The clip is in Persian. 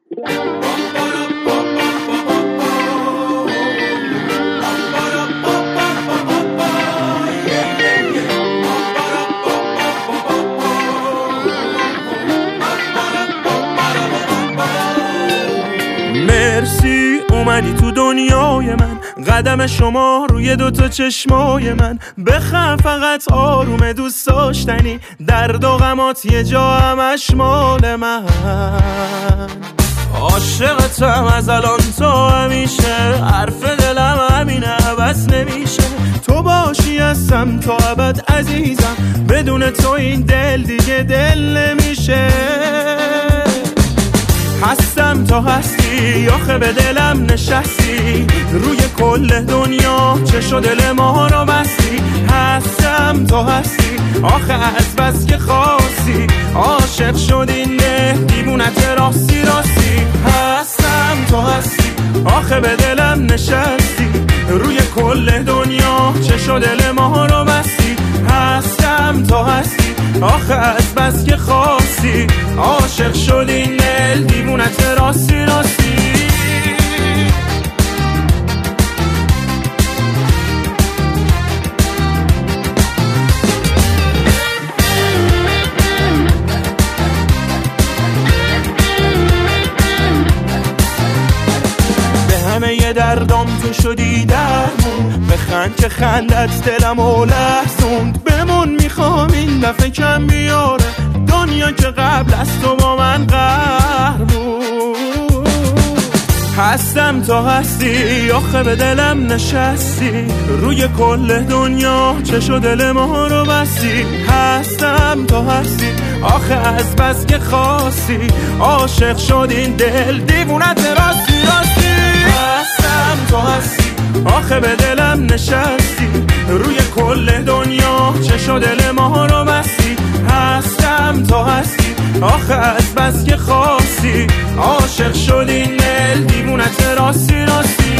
مرسی اومدی تو دنیای من، قدم شما روی دوتا چشمای من. بخم فقط آرومه دوست داشتنی، درد و غمات یه جا همش مال من. عاشقتم از الان تا همیشه، حرف دلم همینه بس نمیشه. تو باشی هستم تا ابد عزیزم، بدون تو این دل دیگه دل نمیشه. هستم تا هستی، آخه به دلم نشستی، روی کل دنیا چشو دل ما رو بستی. هستم تا هستی، آخه از بس که خواستی، عاشق شدی نه دیوونت راستی راستی. هستم تا هستی، آخه به دلم نشستی، روی کل دنیا چشو دل ما رو بستی. هستم تا هستی، آخه از بس که خواستی، عاشق شدی نل دیوونت راستی راستی. همه یه دردام تو شدی درمون، بخند که خندت دلمو لرزوند. بمون میخوام این دفعه کم بیاره، دنیا که قبل از تو با من قهر بود. هستم تا هستی، آخه به دلم نشستی، روی کل دنیا چشو دل ما رو بستی. هستم تا هستی، آخه از بس که خواستی، عاشق شد این دل دیوونت راستی راستی. هستم تا هستی، آخه به دلم نشستی، روی کل دنیا چشو دل ما رو بستی. هستم تا هستی، آخه از بس که خواستی، عاشق شدی نل دیوونت راستی راستی.